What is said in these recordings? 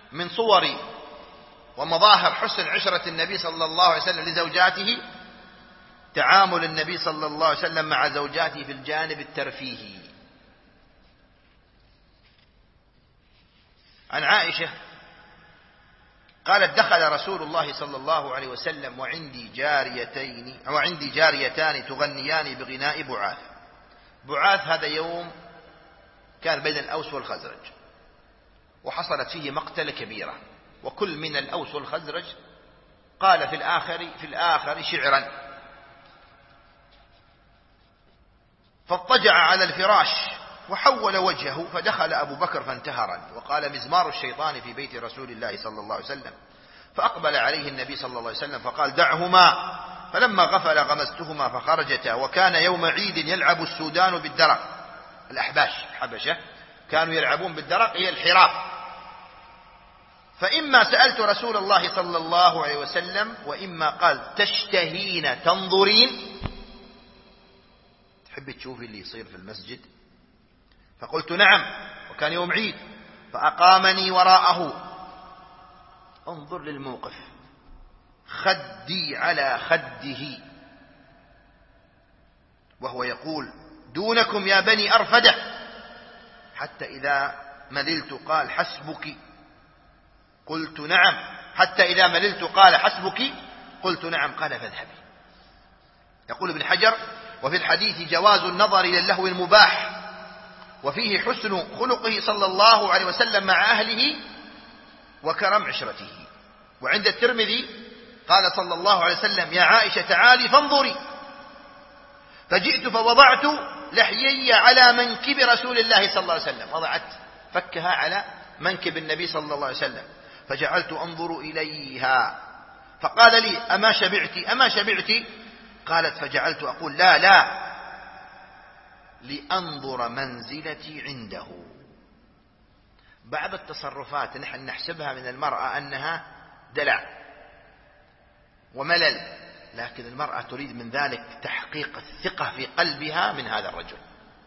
من صور ومظاهر حسن عشرة النبي صلى الله عليه وسلم لزوجاته تعامل النبي صلى الله عليه وسلم مع زوجاته في الجانب الترفيهي. عن عائشة قالت: دخل رسول الله صلى الله عليه وسلم وعندي جاريتان تغنيان بغناء بعاث. بعاث هذا يوم كان بين الأوس والخزرج، وحصلت فيه مقتلة كبيرة، وكل من الأوس والخزرج قال في الآخر شعرا، فاضطجع على الفراش وحول وجهه، فدخل أبو بكر فانتهرا وقال: مزمار الشيطان في بيت رسول الله صلى الله عليه وسلم. فأقبل عليه النبي صلى الله عليه وسلم فقال: دعهما. فلما غفل غمزتهما فخرجتا، وكان يوم عيد يلعب السودان بالدرق. الأحباش الحبشة كانوا يلعبون بالدرق، هي الحراف. فإما سألت رسول الله صلى الله عليه وسلم، وإما قال: تشتهين تنظرين، تحب تشوفي اللي يصير في المسجد؟ فقلت: نعم. وكان يوم عيد. فأقامني وراءه، انظر للموقف، خدي على خده، وهو يقول: دونكم يا بني أرفدة. حتى إذا مللت قال: حسبك. قلت: نعم. حتى إذا مللت قال: حسبك. قلت: نعم. قال: فاذهبي. يقول ابن حجر: وفي الحديث جواز النظر إلى اللهو المباح، وفيه حسن خلقه صلى الله عليه وسلم مع أهله وكرم عشرته. وعند الترمذي قال صلى الله عليه وسلم: يا عائشة تعالي فانظري. فجئت فوضعت لحيي على منكب رسول الله صلى الله عليه وسلم، وضعت فكها على منكب النبي صلى الله عليه وسلم، فجعلت أنظر إليها. فقال لي: أما شبعت أما شبعت؟ قالت: فجعلت أقول: لا لا، لأنظر منزلتي عنده. بعض التصرفات نحن نحسبها من المرأة أنها دلع وملل، لكن المرأة تريد من ذلك تحقيق الثقة في قلبها من هذا الرجل،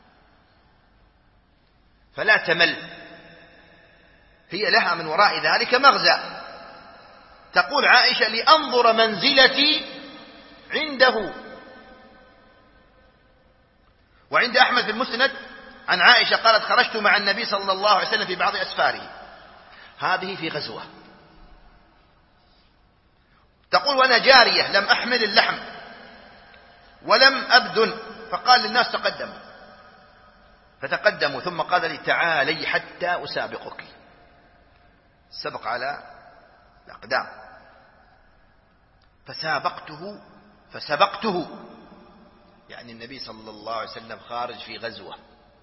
فلا تمل. هي لها من وراء ذلك مغزى. تقول عائشة: لأنظر منزلتي عنده. وعند أحمد في المسند عن عائشة قالت: خرجت مع النبي صلى الله عليه وسلم في بعض أسفاره، هذه في غزوة. تقول: وأنا جارية لم أحمل اللحم ولم أبدن، فقال للناس: تقدموا. فتقدموا، ثم قال لي: تعالي حتى أسابقك. سبق على الأقدام، فسبقته، يعني النبي صلى الله عليه وسلم خارج في غزوة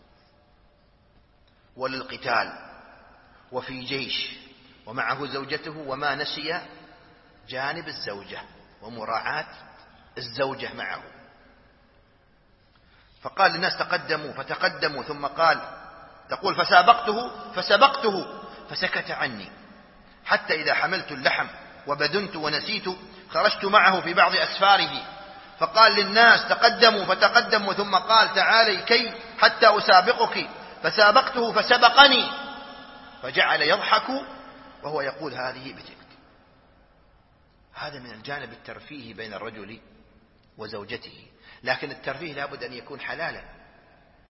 وللقتال وفي جيش ومعه زوجته، وما نسي جانب الزوجة ومراعاة الزوجة معه. فقال للناس: تقدموا. فتقدموا، ثم قال، تقول: فسبقته فسكت عني، حتى إذا حملت اللحم وبدنت ونسيت خرجت معه في بعض أسفاره، فقال للناس: تقدموا. فتقدموا، ثم قال: تعالي كي حتى أسابقك. فسابقته فسبقني، فجعل يضحك وهو يقول: هذه بتلك. هذا من الجانب الترفيهي بين الرجل وزوجته، لكن الترفيه لابد أن يكون حلالا.